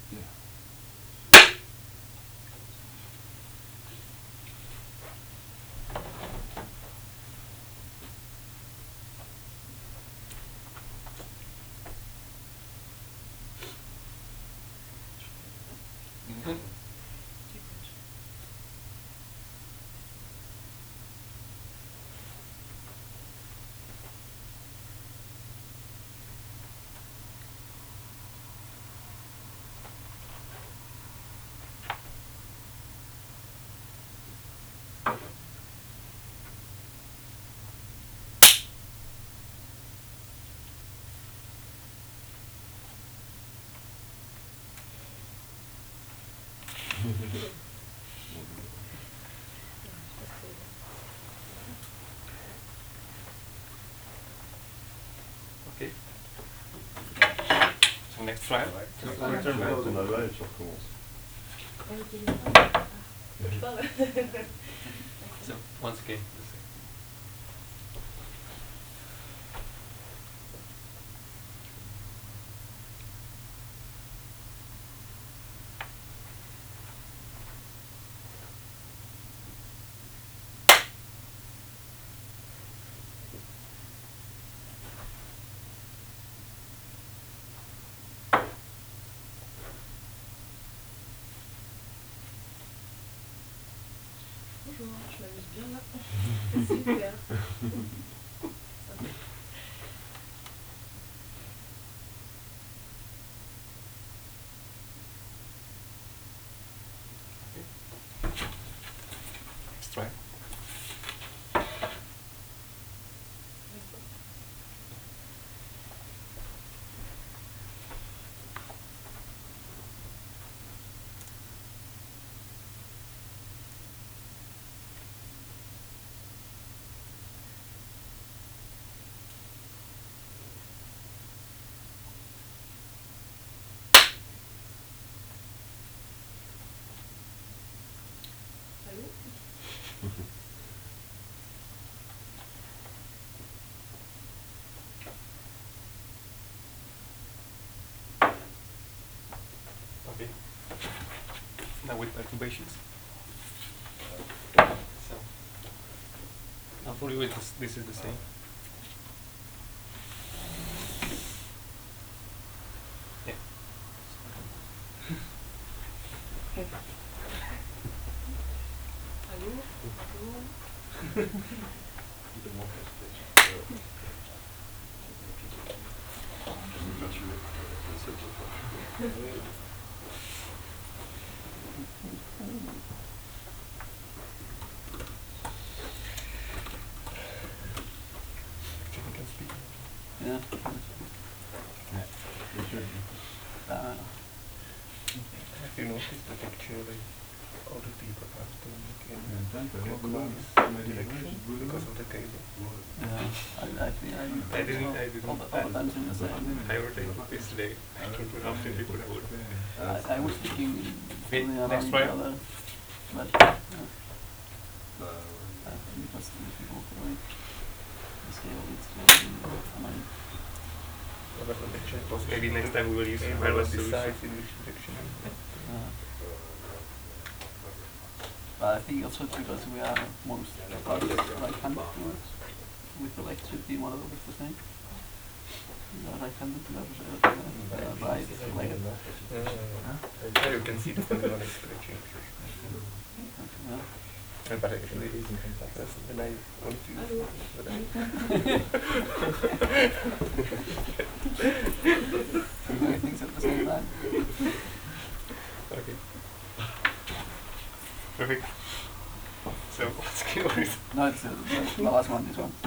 Ok. So next trial. Return back to my range, of course. So once again, the same. Bonjour, je m'amuse bien là. Super. Next trial. Allô? Okay. Now with perturbations. So now for you this is the same. Yeah. Allô? Bonjour. Actually, you can speak. Yeah. Have you noticed that actually other people have to look in clockwise direction because of the cable? I think I didn't all the times in the same. I already did this today. I don't know how many people I would. I was thinking Okay, fully around next the trial. other, but because if you walk away, the scale needs to be aligned. Maybe next time we will use wireless solution. In which direction? But I think also it's because we are most right-handed towards, with the electricity more or less the same. We are right-handed, we are right-legged. You can see the pendulum is stretching. Yeah. But actually, that's when I want to use it. But Doing things at the same time. okay. Perfect. So, what's yours? No, it's the last one, this one.